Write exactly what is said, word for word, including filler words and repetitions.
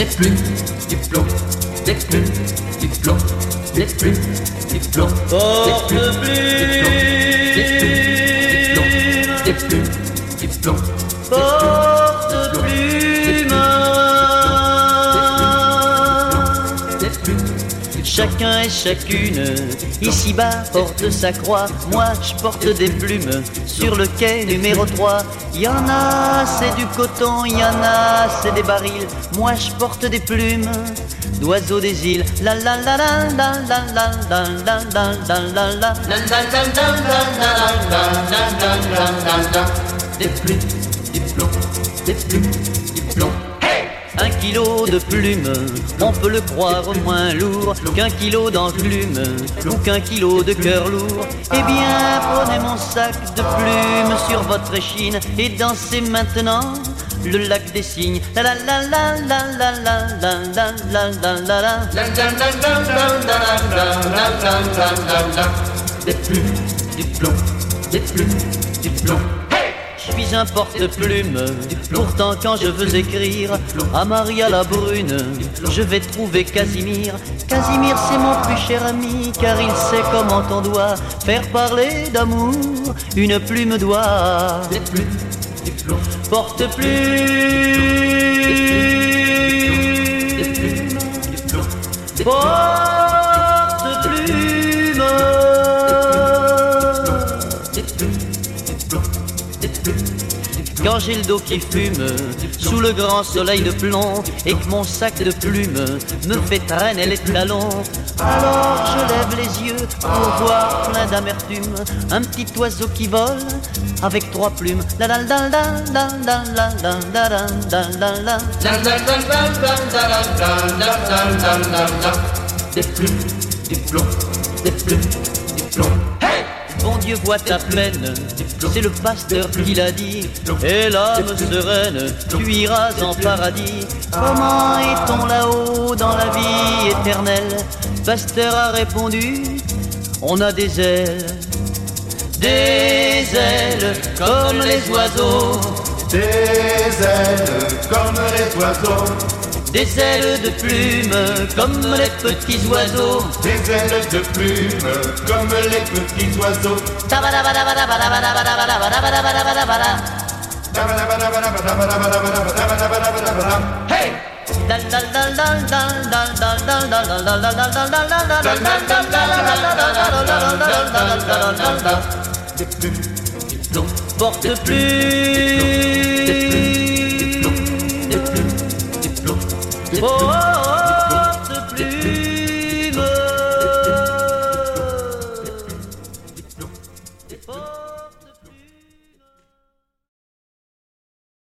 des plumes, du plomb, des plumes, du plomb, des plumes, du plomb, Porte des plumes, des plumes, du plomb, porte plume. Chacun et chacune, ici-bas, porte sa croix. Moi, je porte des plumes sur le quai numéro trois. Il y en a, c'est du coton, il y en a, c'est des barils. Moi, je porte des plumes d'oiseaux des îles. La la la la la la la la la la la la la. des plumes, du plomb, des plumes, du plomb. Un kilo de plumes, on peut le croire moins lourd qu'un kilo d'enclume ou qu'un kilo de cœur lourd. Eh bien, prenez mon sac de plumes sur votre échine et dansez maintenant le lac des cygnes. La la la la la la la la la la la la. Des plumes, du plomb, des plumes, du plomb. Je suis un porte-plume, pourtant quand je veux écrire à Maria la brune, je vais trouver Casimir. Casimir c'est mon plus cher ami, car il sait comment on doit faire parler d'amour, une plume doit. Des plumes, du plomb, Porte-plume, des plumes, du plomb, des porte-plume. Quand j'ai le dos qui fume, sous le grand soleil de plomb, et que mon sac de plumes me fait traîner les talons, alors je lève les yeux pour voir plein d'amertume un petit oiseau qui vole avec trois plumes. La la la la la la la la la la la la. des plumes, du plomb, des plumes, du plomb. Bon Dieu voit ta peine, c'est le pasteur qui l'a dit. Et l'âme sereine, tu iras en paradis. Comment est-on là-haut dans la vie éternelle? Pasteur a répondu, on a des ailes. Des ailes comme les oiseaux. Des ailes comme les oiseaux. Des ailes de plumes comme les petits oiseaux. Des ailes de plumes comme les petits oiseaux. Hey! Des plumes, du plomb, Porte-plume. Porte-plume.